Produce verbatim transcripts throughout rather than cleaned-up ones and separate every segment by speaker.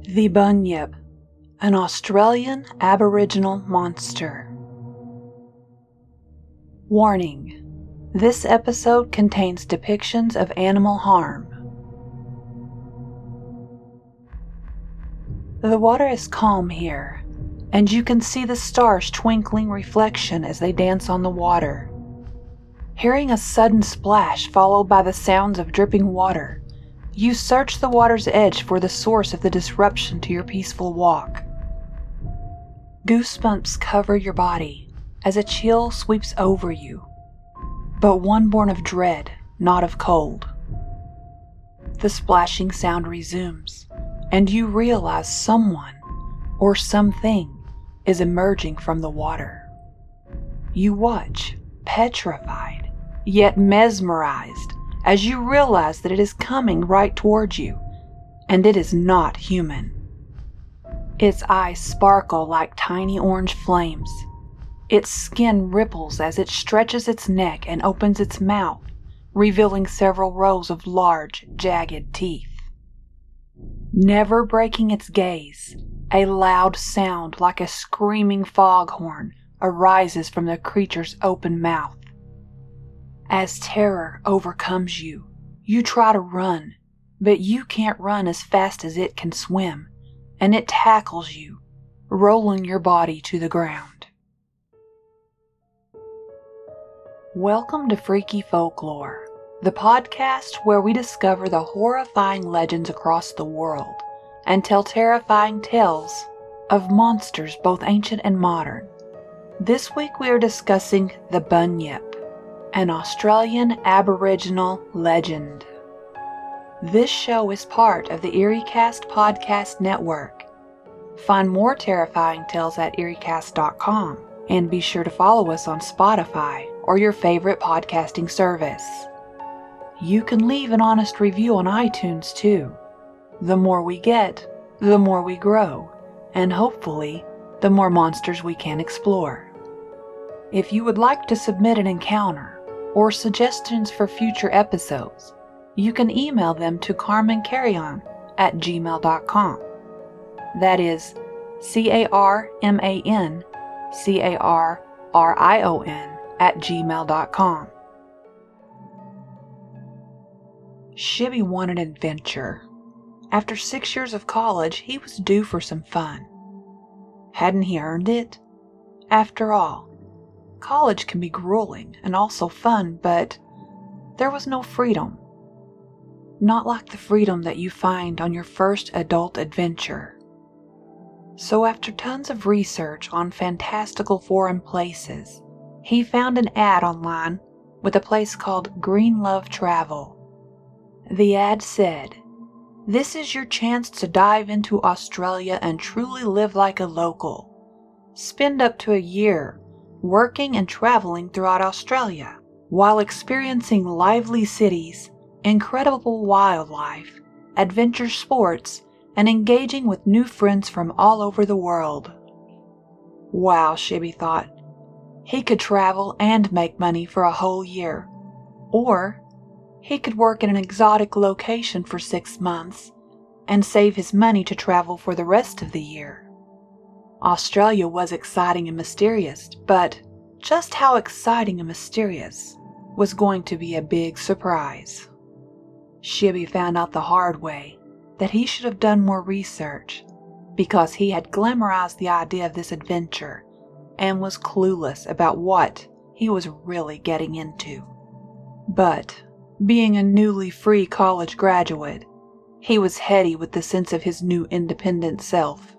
Speaker 1: The Bunyip, an Australian Aboriginal monster. Warning: this episode contains depictions of animal harm. The water is calm here, and you can see the stars' twinkling reflection as they dance on the water. Hearing a sudden splash followed by the sounds of dripping water, you search the water's edge for the source of the disruption to your peaceful walk. Goosebumps cover your body as a chill sweeps over you, but one born of dread, not of cold. The splashing sound resumes, and you realize someone or something is emerging from the water. You watch, petrified, yet mesmerized, as you realize that it is coming right towards you, and it is not human. Its eyes sparkle like tiny orange flames. Its skin ripples as it stretches its neck and opens its mouth, revealing several rows of large, jagged teeth. Never breaking its gaze, a loud sound like a screaming foghorn arises from the creature's open mouth. As terror overcomes you, you try to run, but you can't run as fast as it can swim, and it tackles you, rolling your body to the ground. Welcome to Freaky Folklore, the podcast where we discover the horrifying legends across the world and tell terrifying tales of monsters both ancient and modern. This week we are discussing the Bunyip, an Australian Aboriginal legend. This show is part of the EerieCast podcast network. Find more terrifying tales at EerieCast dot com, and be sure to follow us on Spotify or your favorite podcasting service. You can leave an honest review on iTunes too. The more we get, the more we grow, and hopefully, the more monsters we can explore. If you would like to submit an encounter or suggestions for future episodes, you can email them to carmancarrion at gmail dot com. That is C A R M A N C A R R I O N at gmail dot com. Shibby wanted adventure. After six years of college, he was due for some fun. Hadn't he earned it? After all, college can be grueling and also fun, but there was no freedom. Not like the freedom that you find on your first adult adventure. So after tons of research on fantastical foreign places, he found an ad online with a place called Green Love Travel. The ad said, "This is your chance to dive into Australia and truly live like a local. Spend up to a year working and traveling throughout Australia, while experiencing lively cities, incredible wildlife, adventure sports, and engaging with new friends from all over the world." Wow, Shibby thought. He could travel and make money for a whole year. Or he could work in an exotic location for six months and save his money to travel for the rest of the year. Australia was exciting and mysterious, but just how exciting and mysterious was going to be a big surprise. Shibby found out the hard way that he should have done more research, because he had glamorized the idea of this adventure and was clueless about what he was really getting into. But, being a newly free college graduate, he was heady with the sense of his new independent self.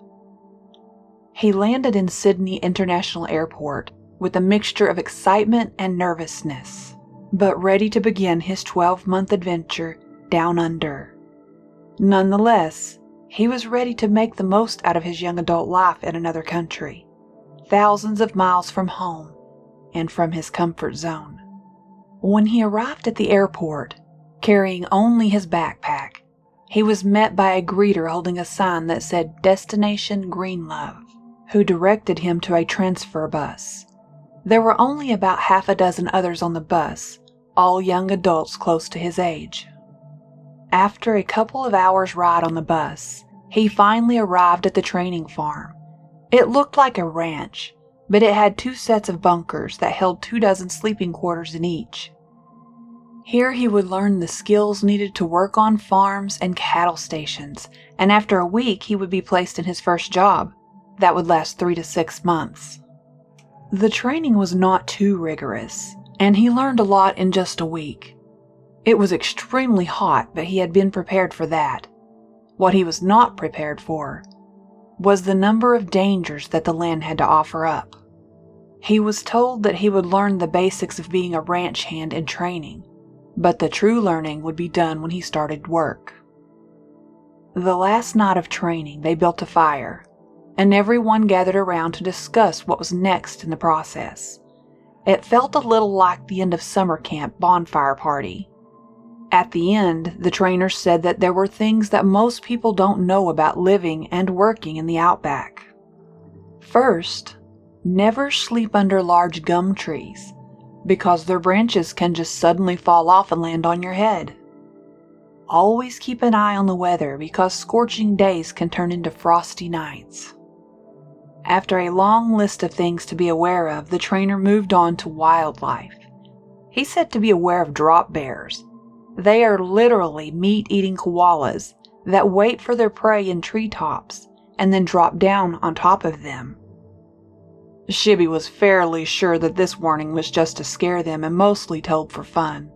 Speaker 1: He landed in Sydney International Airport with a mixture of excitement and nervousness, but ready to begin his twelve-month adventure down under. Nonetheless, he was ready to make the most out of his young adult life in another country, thousands of miles from home and from his comfort zone. When he arrived at the airport, carrying only his backpack, he was met by a greeter holding a sign that said Destination Green Love, who directed him to a transfer bus. There were only about half a dozen others on the bus, all young adults close to his age. After a couple of hours' ride on the bus, He finally arrived at the training farm. It looked like a ranch, but it had two sets of bunkers that held two dozen sleeping quarters in each. Here he would learn the skills needed to work on farms and cattle stations, and after a week he would be placed in his first job. That would last three to six months. The training was not too rigorous, and he learned a lot in just a week. It was extremely hot, but he had been prepared for that. What he was not prepared for was the number of dangers that the land had to offer up. He was told that he would learn the basics of being a ranch hand in training, but the true learning would be done when he started work. The last night of training, they built a fire, and everyone gathered around to discuss what was next in the process. It felt a little like the end of summer camp bonfire party. At the end, the trainer said that there were things that most people don't know about living and working in the outback. First, never sleep under large gum trees, because their branches can just suddenly fall off and land on your head. Always keep an eye on the weather, because scorching days can turn into frosty nights. After a long list of things to be aware of, the trainer moved on to wildlife. He said to be aware of drop bears. They are literally meat-eating koalas that wait for their prey in treetops and then drop down on top of them. Shibby was fairly sure that this warning was just to scare them and mostly told for fun.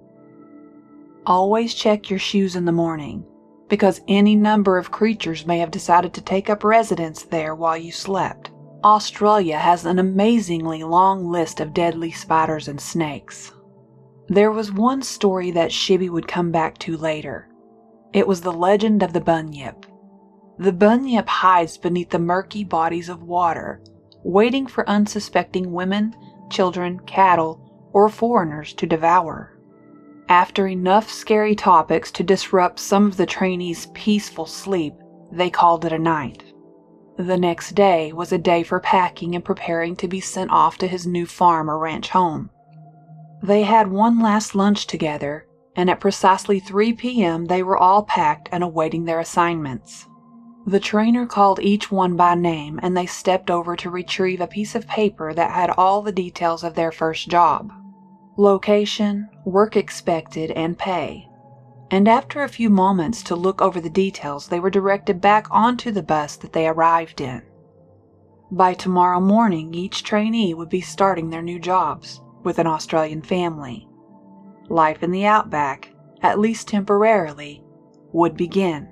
Speaker 1: Always check your shoes in the morning, because any number of creatures may have decided to take up residence there while you slept. Australia has an amazingly long list of deadly spiders and snakes. There was one story that Shibby would come back to later. It was the legend of the bunyip. The bunyip hides beneath the murky bodies of water, waiting for unsuspecting women, children, cattle, or foreigners to devour. After enough scary topics to disrupt some of the trainees' peaceful sleep, they called it a night. The next day was a day for packing and preparing to be sent off to his new farm or ranch home. They had one last lunch together, and at precisely three p.m. they were all packed and awaiting their assignments. The trainer called each one by name, and they stepped over to retrieve a piece of paper that had all the details of their first job: location, work expected, and pay. And after a few moments to look over the details, they were directed back onto the bus that they arrived in. By tomorrow morning, each trainee would be starting their new jobs with an Australian family. Life in the outback, at least temporarily, would begin.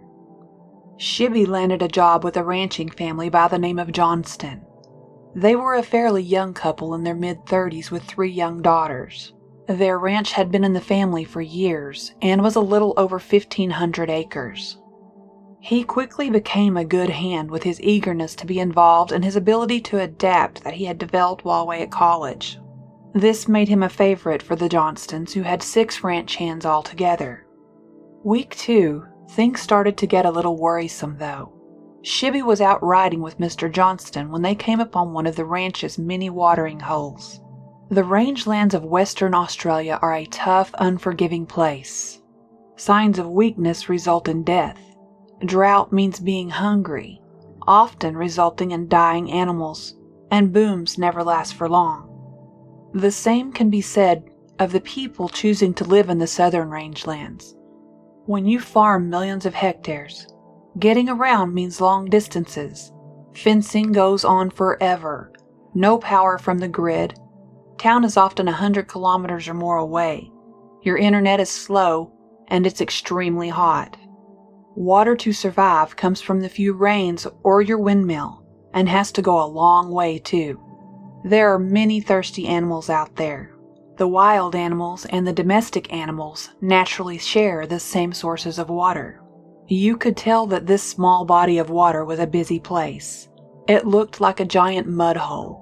Speaker 1: Shibby landed a job with a ranching family by the name of Johnston. They were a fairly young couple in their mid-thirties with three young daughters. Their ranch had been in the family for years and was a little over fifteen hundred acres. He quickly became a good hand with his eagerness to be involved and his ability to adapt that he had developed while away at college. This made him a favorite for the Johnstons, who had six ranch hands altogether. Week two, things started to get a little worrisome though. Shibby was out riding with Mister Johnston when they came upon one of the ranch's many watering holes. The rangelands of Western Australia are a tough, unforgiving place. Signs of weakness result in death. Drought means being hungry, often resulting in dying animals, and booms never last for long. The same can be said of the people choosing to live in the southern rangelands. When you farm millions of hectares, getting around means long distances. Fencing goes on forever. No power from the grid. Town is often a hundred kilometers or more away. Your internet is slow, and it's extremely hot. Water to survive comes from the few rains or your windmill, and has to go a long way too. There are many thirsty animals out there. The wild animals and the domestic animals naturally share the same sources of water. You could tell that this small body of water was a busy place. It looked like a giant mud hole.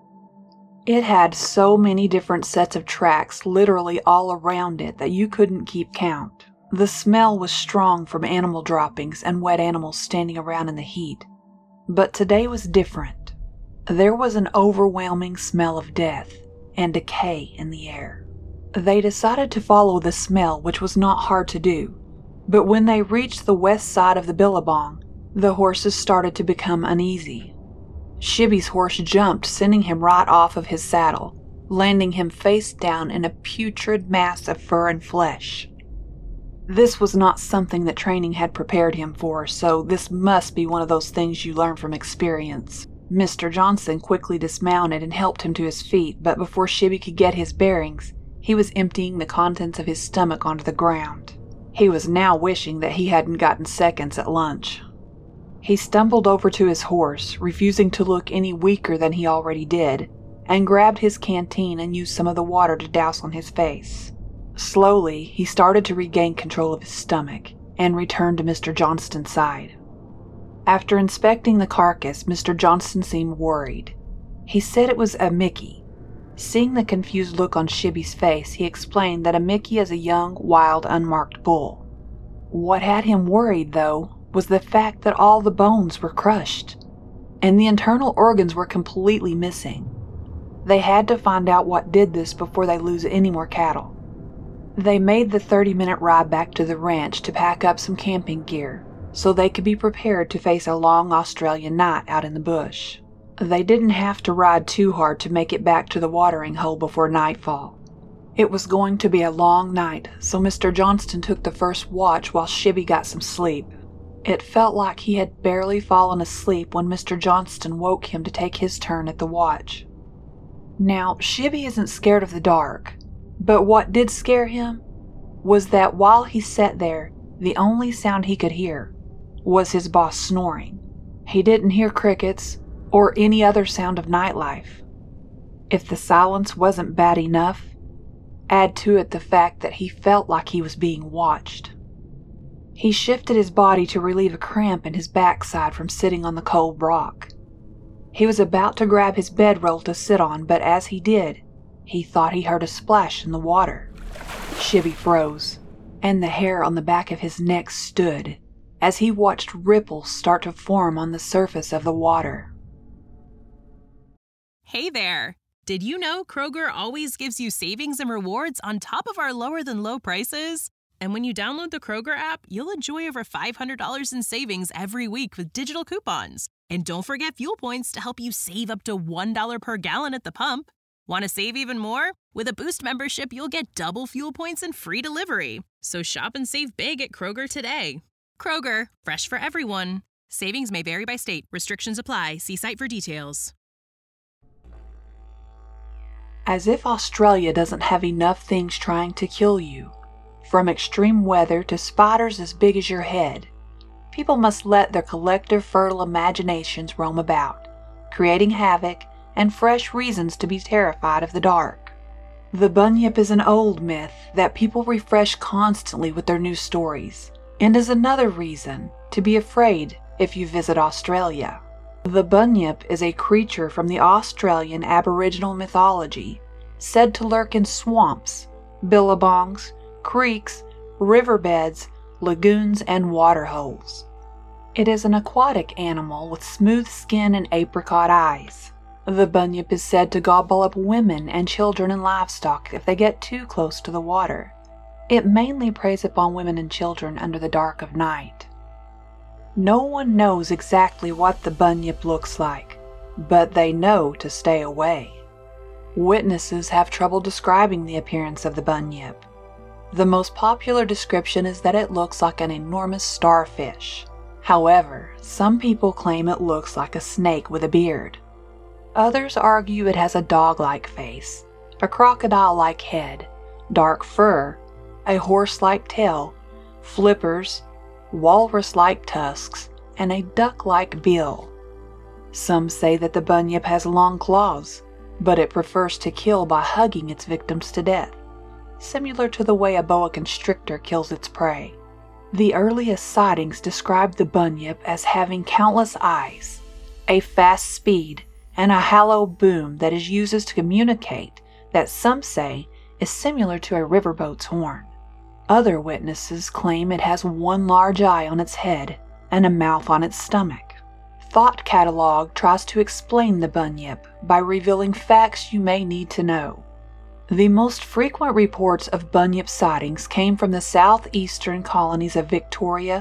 Speaker 1: It had so many different sets of tracks literally all around it that you couldn't keep count. The smell was strong from animal droppings and wet animals standing around in the heat. But today was different. There was an overwhelming smell of death and decay in the air. They decided to follow the smell, which was not hard to do. But when they reached the west side of the billabong, The horses started to become uneasy. Shibby's horse jumped, sending him right off of his saddle, landing him face down in a putrid mass of fur and flesh. This was not something that training had prepared him for, so this must be one of those things you learn from experience. Mister Johnson quickly dismounted and helped him to his feet, but before Shibby could get his bearings, he was emptying the contents of his stomach onto the ground. He was now wishing that he hadn't gotten seconds at lunch. He stumbled over to his horse, refusing to look any weaker than he already did, and grabbed his canteen and used some of the water to douse on his face. Slowly, he started to regain control of his stomach and returned to Mister Johnston's side. After inspecting the carcass, Mister Johnston seemed worried. He said it was a Mickey. Seeing the confused look on Shibby's face, he explained that a Mickey is a young, wild, unmarked bull. What had him worried, though, was the fact that all the bones were crushed, and the internal organs were completely missing. They had to find out what did this before they lose any more cattle. They made the thirty-minute ride back to the ranch to pack up some camping gear, so they could be prepared to face a long Australian night out in the bush. They didn't have to ride too hard to make it back to the watering hole before nightfall. It was going to be a long night, so Mister Johnston took the first watch while Shibby got some sleep. It felt like he had barely fallen asleep when Mister Johnston woke him to take his turn at the watch. Now, Shibby isn't scared of the dark, but what did scare him was that while he sat there, the only sound he could hear was his boss snoring. He didn't hear crickets or any other sound of nightlife. If the silence wasn't bad enough, add to it the fact that he felt like he was being watched. He shifted his body to relieve a cramp in his backside from sitting on the cold rock. He was about to grab his bedroll to sit on, but as he did, he thought he heard a splash in the water. Shibby froze, and the hair on the back of his neck stood as he watched ripples start to form on the surface of the water.
Speaker 2: Hey there! Did you know Kroger always gives you savings and rewards on top of our lower-than-low prices? And when you download the Kroger app, you'll enjoy over five hundred dollars in savings every week with digital coupons. And don't forget fuel points to help you save up to one dollar per gallon at the pump. Want to save even more? With a Boost membership, you'll get double fuel points and free delivery. So shop and save big at Kroger today. Kroger, fresh for everyone. Savings may vary by state. Restrictions apply. See site for details.
Speaker 1: As if Australia doesn't have enough things trying to kill you, from extreme weather to spiders as big as your head, people must let their collective fertile imaginations roam about, creating havoc and fresh reasons to be terrified of the dark. The bunyip is an old myth that people refresh constantly with their new stories, and is another reason to be afraid if you visit Australia. The bunyip is a creature from the Australian Aboriginal mythology, said to lurk in swamps, billabongs, creeks, riverbeds, lagoons, and waterholes. It is an aquatic animal with smooth skin and apricot eyes. The bunyip is said to gobble up women and children and livestock if they get too close to the water. It mainly preys upon women and children under the dark of night. No one knows exactly what the bunyip looks like, but they know to stay away. Witnesses have trouble describing the appearance of the bunyip. The most popular description is that it looks like an enormous starfish. However, some people claim it looks like a snake with a beard. Others argue it has a dog-like face, a crocodile-like head, dark fur, a horse-like tail, flippers, walrus-like tusks, and a duck-like bill. Some say that the bunyip has long claws, but it prefers to kill by hugging its victims to death, similar to the way a boa constrictor kills its prey. The earliest sightings describe the bunyip as having countless eyes, a fast speed, and a hollow boom that it uses to communicate that some say is similar to a riverboat's horn. Other witnesses claim it has one large eye on its head and a mouth on its stomach. Thought Catalog tries to explain the bunyip by revealing facts you may need to know. The most frequent reports of bunyip sightings came from the southeastern colonies of Victoria,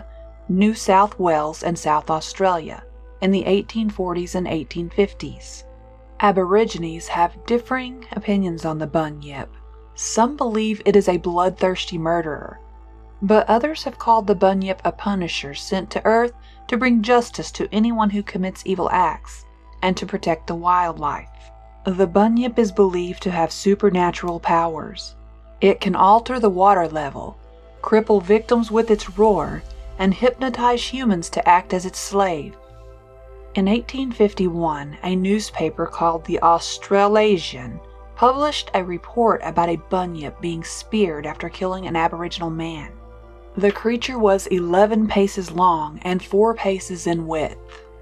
Speaker 1: New South Wales, and South Australia in the eighteen forties and eighteen fifties. Aborigines have differing opinions on the bunyip. Some believe it is a bloodthirsty murderer, but others have called the bunyip a punisher sent to Earth to bring justice to anyone who commits evil acts and to protect the wildlife. The bunyip is believed to have supernatural powers. It can alter the water level, cripple victims with its roar, and hypnotize humans to act as its slave. In eighteen fifty-one, a newspaper called the Australasian published a report about a bunyip being speared after killing an Aboriginal man. The creature was eleven paces long and four paces in width.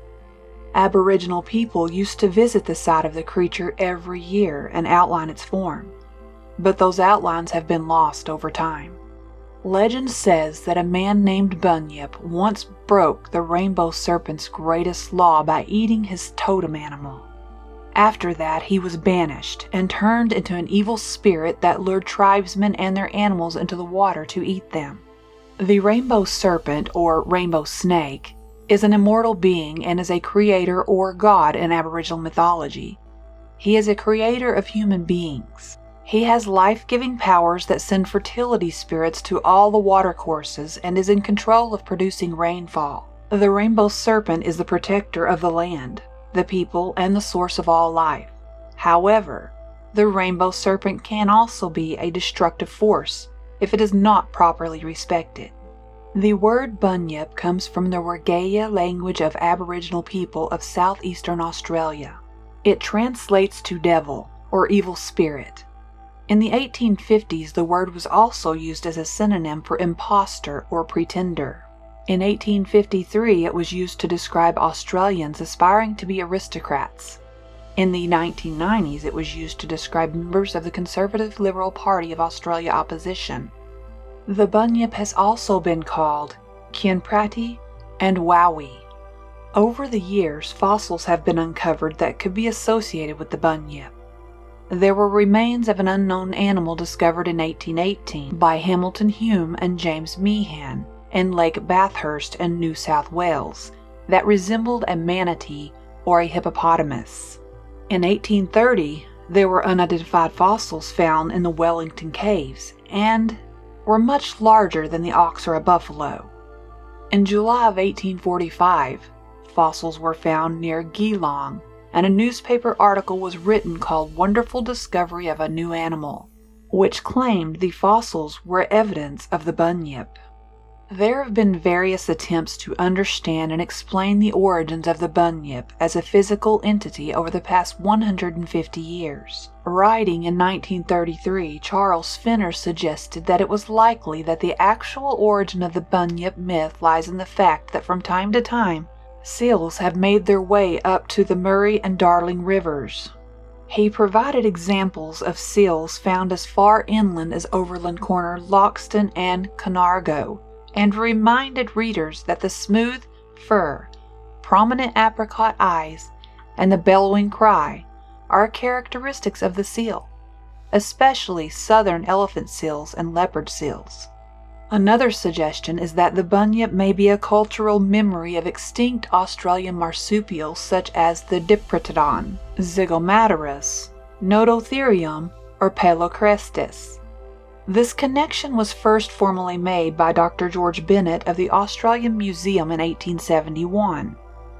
Speaker 1: Aboriginal people used to visit the site of the creature every year and outline its form, but those outlines have been lost over time. Legend says that a man named Bunyip once broke the rainbow serpent's greatest law by eating his totem animal. After that, he was banished and turned into an evil spirit that lured tribesmen and their animals into the water to eat them. The rainbow serpent, or rainbow snake, is an immortal being and is a creator or god in Aboriginal mythology. He is a creator of human beings. He has life-giving powers that send fertility spirits to all the watercourses and is in control of producing rainfall. The rainbow serpent is the protector of the land, the people, and the source of all life. However, the rainbow serpent can also be a destructive force if it is not properly respected. The word bunyip comes from the Wergaia language of Aboriginal people of southeastern Australia. It translates to devil or evil spirit. In the eighteen fifties, the word was also used as a synonym for imposter or pretender. In eighteen fifty-three, it was used to describe Australians aspiring to be aristocrats. In the nineteen nineties, it was used to describe members of the Conservative Liberal Party of Australia opposition. The bunyip has also been called Kianprati and Wowie. Over the years, fossils have been uncovered that could be associated with the bunyip. There were remains of an unknown animal discovered in eighteen eighteen by Hamilton Hume and James Meehan in Lake Bathurst in New South Wales that resembled a manatee or a hippopotamus. In eighteen thirty, there were unidentified fossils found in the Wellington Caves and were much larger than the ox or a buffalo. In July of eighteen forty-five, fossils were found near Geelong, and a newspaper article was written called Wonderful Discovery of a New Animal, which claimed the fossils were evidence of the bunyip. There have been various attempts to understand and explain the origins of the bunyip as a physical entity over the past one hundred fifty years. Writing in nineteen thirty-three, Charles Fenner suggested that it was likely that the actual origin of the bunyip myth lies in the fact that from time to time, seals have made their way up to the Murray and Darling rivers. He provided examples of seals found as far inland as Overland Corner, Loxton, and Conargo, and reminded readers that the smooth fur, prominent apricot eyes, and the bellowing cry are characteristics of the seal, especially southern elephant seals and leopard seals. Another suggestion is that the bunyip may be a cultural memory of extinct Australian marsupials such as the Diprotodon, Zygomaturus, Nodotherium, or Pelocrestis. This connection was first formally made by Doctor George Bennett of the Australian Museum in eighteen seventy-one.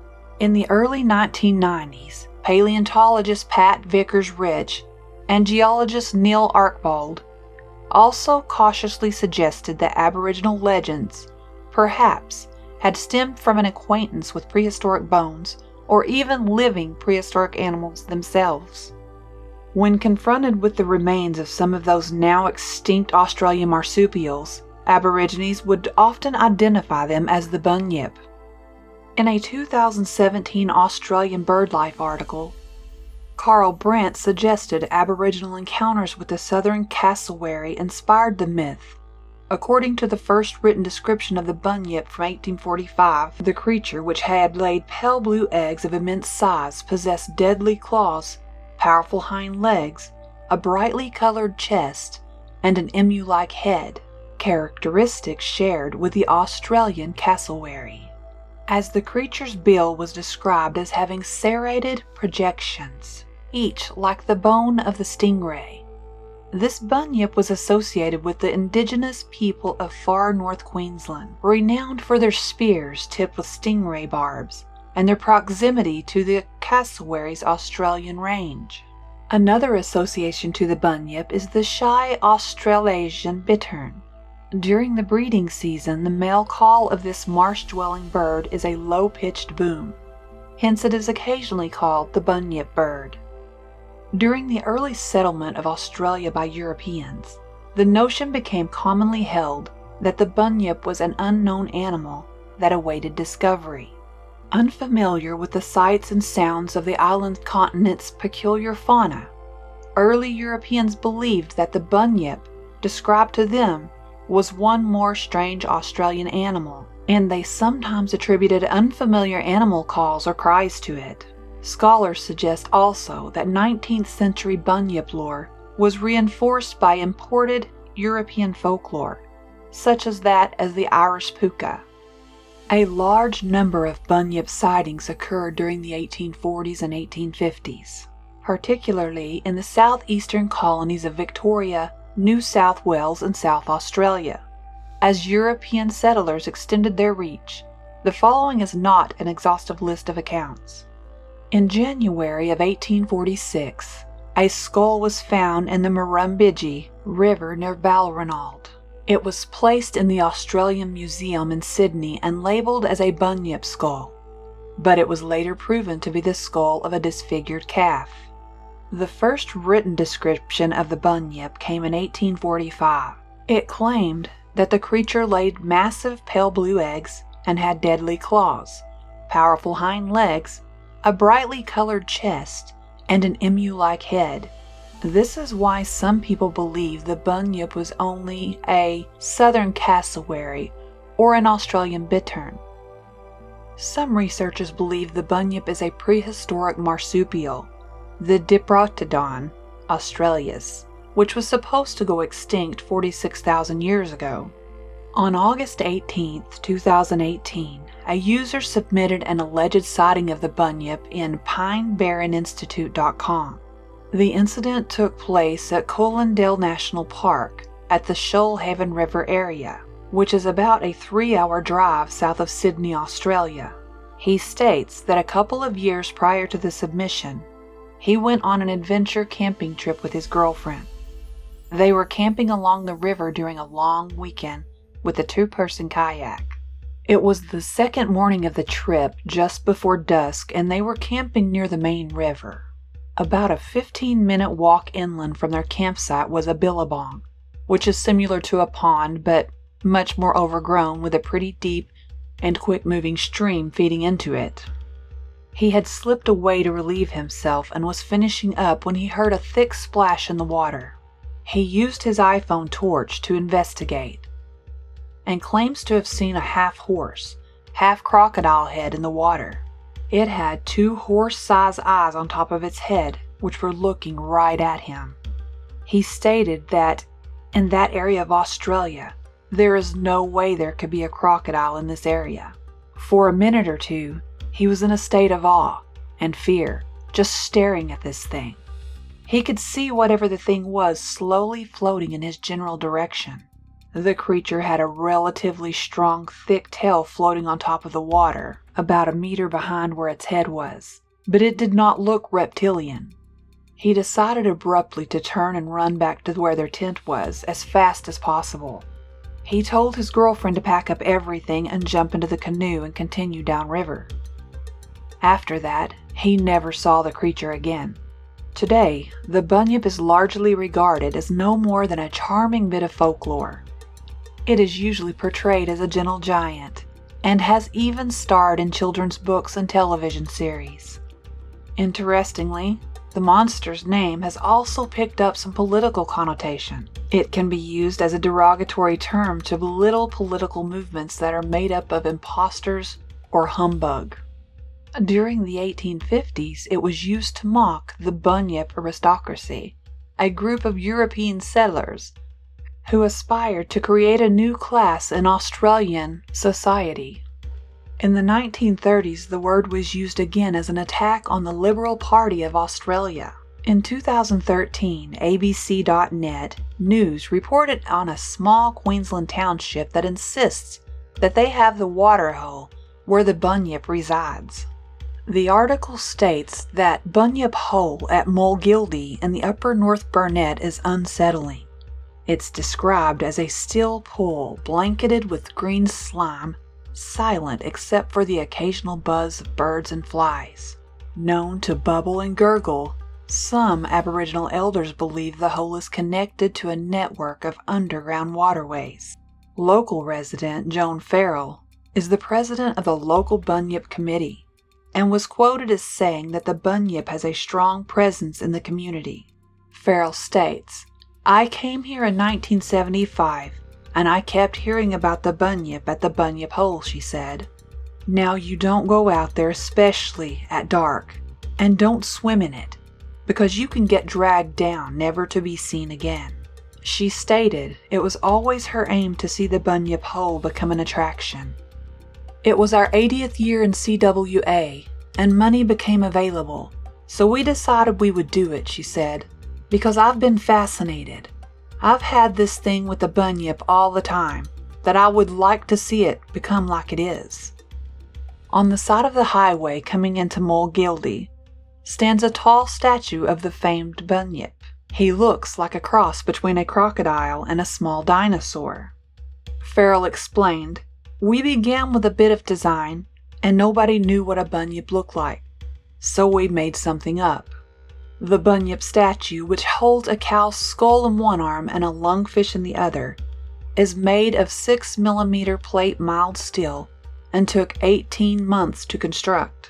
Speaker 1: In the early nineteen nineties, paleontologist Pat Vickers-Rich and geologist Neil Archbold also cautiously suggested that Aboriginal legends, perhaps, had stemmed from an acquaintance with prehistoric bones or even living prehistoric animals themselves. When confronted with the remains of some of those now extinct Australian marsupials, Aborigines would often identify them as the bunyip. In a two thousand seventeen Australian BirdLife article, Carl Brandt suggested Aboriginal encounters with the southern cassowary inspired the myth. According to the first written description of the bunyip from eighteen forty-five, the creature, which had laid pale blue eggs of immense size, possessed deadly claws, powerful hind legs, a brightly colored chest, and an emu-like head. characteristics shared with the Australian cassowary, as the creature's bill was described as having serrated projections, each like the bone of the stingray. This bunyip was associated with the indigenous people of far north Queensland, renowned for their spears tipped with stingray barbs and their proximity to the cassowary's Australian range. Another association to the bunyip is the shy Australasian bittern. During the breeding season, the male call of this marsh-dwelling bird is a low-pitched boom. Hence it is occasionally called the bunyip bird. During the early settlement of Australia by Europeans, the notion became commonly held that the bunyip was an unknown animal that awaited discovery. Unfamiliar with the sights and sounds of the island continent's peculiar fauna, early Europeans believed that the bunyip, described to them, was one more strange Australian animal, and they sometimes attributed unfamiliar animal calls or cries to it. Scholars suggest also that nineteenth century bunyip lore was reinforced by imported European folklore, such as that of the Irish puka. A large number of bunyip sightings occurred during the eighteen forties and eighteen fifties, particularly in the southeastern colonies of Victoria, New South Wales, and South Australia. As European settlers extended their reach, the following is not an exhaustive list of accounts. In January of eighteen forty-six, a skull was found in the Murrumbidgee River near Balranald. It was placed in the Australian Museum in Sydney and labelled as a bunyip skull, but it was later proven to be the skull of a disfigured calf. The first written description of the bunyip came in eighteen forty-five. It claimed that the creature laid massive pale blue eggs and had deadly claws, powerful hind legs, a brightly colored chest, and an emu-like head. This is why some people believe the bunyip was only a southern cassowary or an Australian bittern. Some researchers believe the bunyip is a prehistoric marsupial, the Diprotodon australis, which was supposed to go extinct forty-six thousand years ago. On August eighteenth, two thousand eighteen, a user submitted an alleged sighting of the bunyip in pine barren institute dot com. The incident took place at Colindale National Park at the Shoalhaven River area, which is about a three-hour drive south of Sydney, Australia. He states that a couple of years prior to the submission, he went on an adventure camping trip with his girlfriend. They were camping along the river during a long weekend with a two-person kayak. It was the second morning of the trip, just before dusk, and they were camping near the main river. About a fifteen-minute walk inland from their campsite was a billabong, which is similar to a pond but much more overgrown with a pretty deep and quick-moving stream feeding into it. He had slipped away to relieve himself and was finishing up when he heard a thick splash in the water. He used his iPhone torch to investigate and claims to have seen a half-horse, half-crocodile head in the water. It had two horse-sized eyes on top of its head, which were looking right at him. He stated that in that area of Australia, there is no way there could be a crocodile in this area. For a minute or two, he was in a state of awe and fear, just staring at this thing. He could see whatever the thing was slowly floating in his general direction. The creature had a relatively strong, thick tail floating on top of the water, about a meter behind where its head was, but it did not look reptilian. He decided abruptly to turn and run back to where their tent was as fast as possible. He told his girlfriend to pack up everything and jump into the canoe and continue downriver. After that, he never saw the creature again. Today, the bunyip is largely regarded as no more than a charming bit of folklore. It is usually portrayed as a gentle giant, and has even starred in children's books and television series. Interestingly, the monster's name has also picked up some political connotation. It can be used as a derogatory term to belittle political movements that are made up of imposters or humbug. During the eighteen fifties, it was used to mock the bunyip aristocracy, a group of European settlers who aspired to create a new class in Australian society. In the nineteen thirties, the word was used again as an attack on the Liberal Party of Australia. In two thousand thirteen, A B C dot net News reported on a small Queensland township that insists that they have the water hole where the bunyip resides. The article states that Bunyip Hole at Mulgildy in the upper North Burnett is unsettling. It's described as a still pool blanketed with green slime, silent except for the occasional buzz of birds and flies. Known to bubble and gurgle, some Aboriginal elders believe the hole is connected to a network of underground waterways. Local resident Joan Farrell is the president of the local Bunyip Committee and was quoted as saying that the bunyip has a strong presence in the community. Farrell states, "I came here in nineteen seventy-five and I kept hearing about the bunyip at the Bunyip Hole," she said. "Now you don't go out there, especially at dark, and don't swim in it, because you can get dragged down never to be seen again." She stated it was always her aim to see the Bunyip Hole become an attraction. "It was our eightieth year in C W A, and money became available, so we decided we would do it," she said, "because I've been fascinated. I've had this thing with the bunyip all the time, that I would like to see it become like it is." On the side of the highway coming into Mulgildy stands a tall statue of the famed bunyip. He looks like a cross between a crocodile and a small dinosaur. Farrell explained, "We began with a bit of design, and nobody knew what a bunyip looked like, so we made something up. The bunyip statue, which holds a cow's skull in one arm and a lungfish in the other, is made of six millimeter plate mild steel and took eighteen months to construct.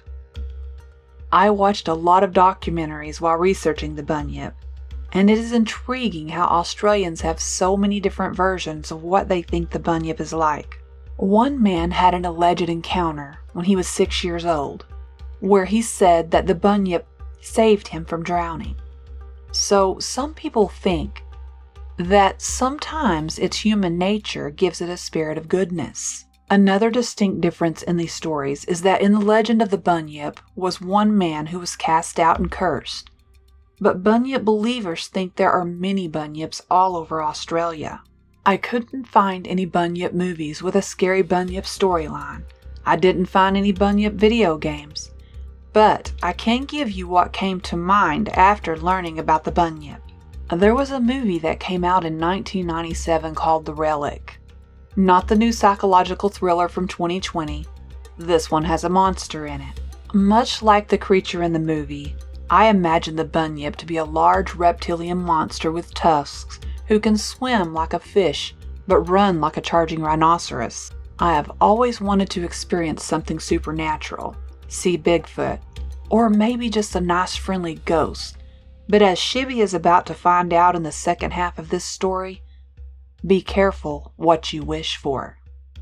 Speaker 1: I watched a lot of documentaries while researching the bunyip, and it is intriguing how Australians have so many different versions of what they think the bunyip is like. One man had an alleged encounter when he was six years old, where he said that the bunyip saved him from drowning. So some people think that sometimes its human nature gives it a spirit of goodness. Another distinct difference in these stories is that in the legend of the bunyip was one man who was cast out and cursed, but bunyip believers think there are many bunyips all over Australia. I couldn't find any bunyip movies with a scary bunyip storyline. I didn't find any bunyip video games, but I can give you what came to mind after learning about the bunyip. There was a movie that came out in nineteen ninety-seven called The Relic. Not the new psychological thriller from twenty twenty. This one has a monster in it. Much like the creature in the movie, I imagine the bunyip to be a large reptilian monster with tusks who can swim like a fish but run like a charging rhinoceros. I have always wanted to experience something supernatural, see Bigfoot, or maybe just a nice friendly ghost. But as Shibby is about to find out in the second half of this story, be careful what you wish for.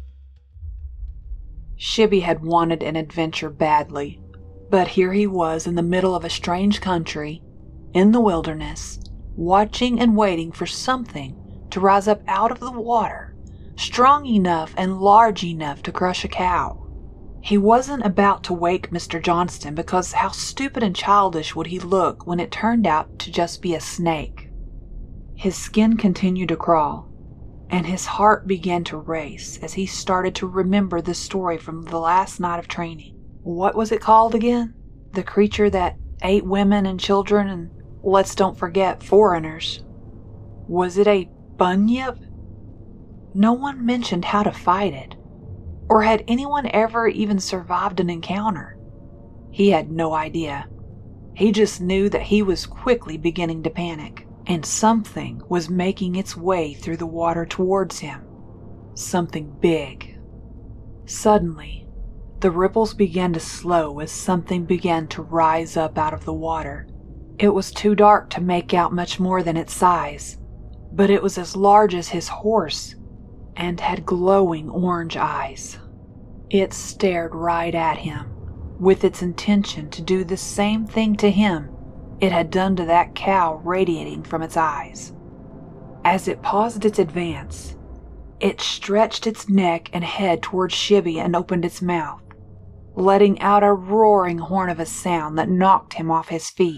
Speaker 1: Shibby had wanted an adventure badly, but here he was in the middle of a strange country, in the wilderness, watching and waiting for something to rise up out of the water, strong enough and large enough to crush a cow. He wasn't about to wake Mister Johnston because how stupid and childish would he look when it turned out to just be a snake. His skin continued to crawl, and his heart began to race as he started to remember the story from the last night of training. What was it called again? The creature that ate women and children and, let's don't forget, foreigners. Was it a bunyip? No one mentioned how to fight it, or had anyone ever even survived an encounter. He had no idea. He just knew that he was quickly beginning to panic, and something was making its way through the water towards him. Something big. Suddenly, the ripples began to slow as something began to rise up out of the water. It was too dark to make out much more than its size, but it was as large as his horse and had glowing orange eyes. It stared right at him, with its intention to do the same thing to him it had done to that cow radiating from its eyes. As it paused its advance, it stretched its neck and head towards Shibby and opened its mouth, letting out a roaring horn of a sound that knocked him off his feet.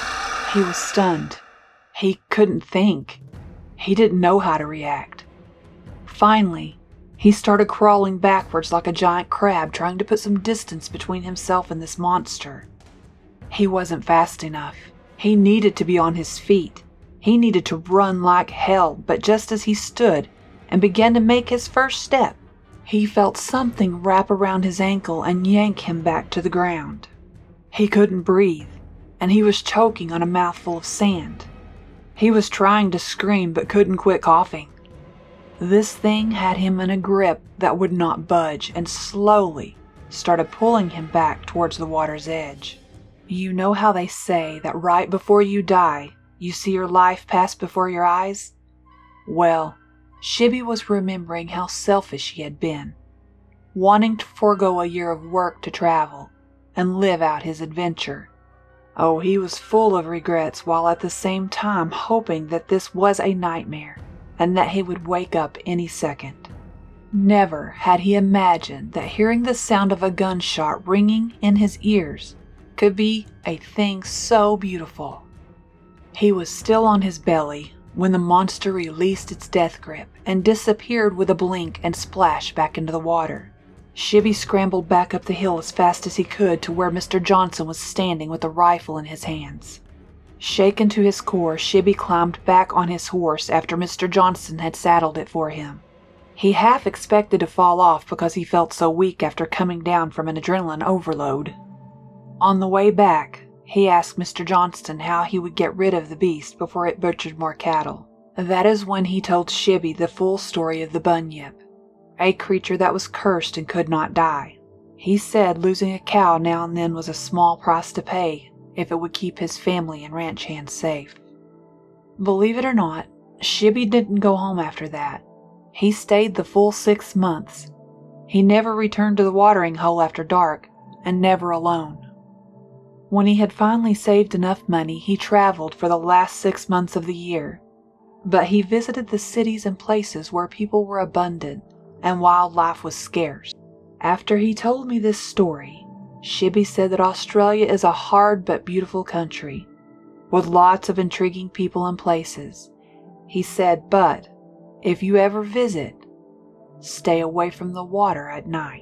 Speaker 1: He was stunned. He couldn't think. He didn't know how to react. Finally, he started crawling backwards like a giant crab, trying to put some distance between himself and this monster. He wasn't fast enough. He needed to be on his feet. He needed to run like hell, but just as he stood and began to make his first step, he felt something wrap around his ankle and yank him back to the ground. He couldn't breathe, and he was choking on a mouthful of sand. He was trying to scream but couldn't quit coughing. This thing had him in a grip that would not budge and slowly started pulling him back towards the water's edge. You know how they say that right before you die, you see your life pass before your eyes? Well, Shibby was remembering how selfish he had been, wanting to forego a year of work to travel and live out his adventure. Oh, he was full of regrets while at the same time hoping that this was a nightmare and that he would wake up any second. Never had he imagined that hearing the sound of a gunshot ringing in his ears could be a thing so beautiful. He was still on his belly when the monster released its death grip and disappeared with a blink and splash back into the water. Shibby scrambled back up the hill as fast as he could to where Mister Johnson was standing with a rifle in his hands. Shaken to his core, Shibby climbed back on his horse after Mister Johnson had saddled it for him. He half expected to fall off because he felt so weak after coming down from an adrenaline overload. On the way back, he asked Mister Johnston how he would get rid of the beast before it butchered more cattle. That is when he told Shibby the full story of the bunyip, a creature that was cursed and could not die. He said losing a cow now and then was a small price to pay if it would keep his family and ranch hands safe. Believe it or not, Shibby didn't go home after that. He stayed the full six months. He never returned to the watering hole after dark, and never alone. When he had finally saved enough money, he traveled for the last six months of the year. But he visited the cities and places where people were abundant and wildlife was scarce. After he told me this story, Shibby said that Australia is a hard but beautiful country, with lots of intriguing people and places. He said, but if you ever visit, stay away from the water at night.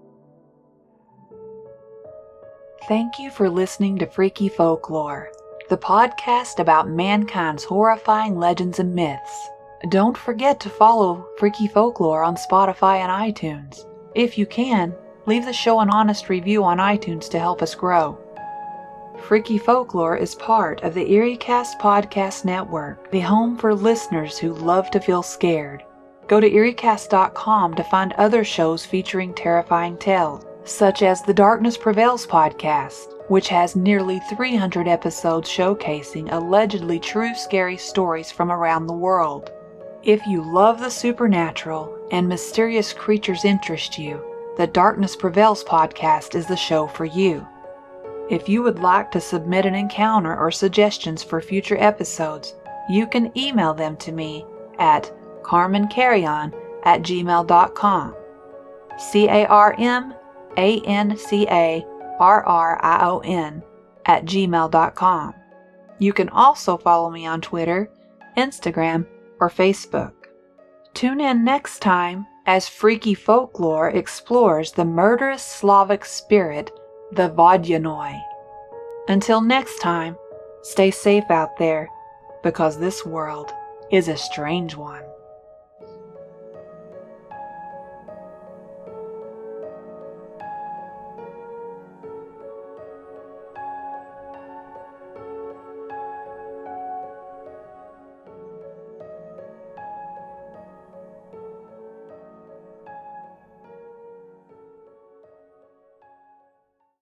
Speaker 1: Thank you for listening to Freaky Folklore, the podcast about mankind's horrifying legends and myths. Don't forget to follow Freaky Folklore on Spotify and iTunes. If you can, leave the show an honest review on iTunes to help us grow. Freaky Folklore is part of the EerieCast Podcast Network, the home for listeners who love to feel scared. Go to erie cast dot com to find other shows featuring terrifying tales, such as the Darkness Prevails podcast, which has nearly three hundred episodes showcasing allegedly true scary stories from around the world. If you love the supernatural and mysterious creatures interest you, the Darkness Prevails podcast is the show for you. If you would like to submit an encounter or suggestions for future episodes, you can email them to me at carmencarrion at gmail dot com. C A R M A N C A R R I O N at gmail dot com. You can also follow me on Twitter, Instagram, or Facebook. Tune in next time as Freaky Folklore explores the murderous Slavic spirit, the Vodyanoi. Until next time, stay safe out there, because this world is a strange one.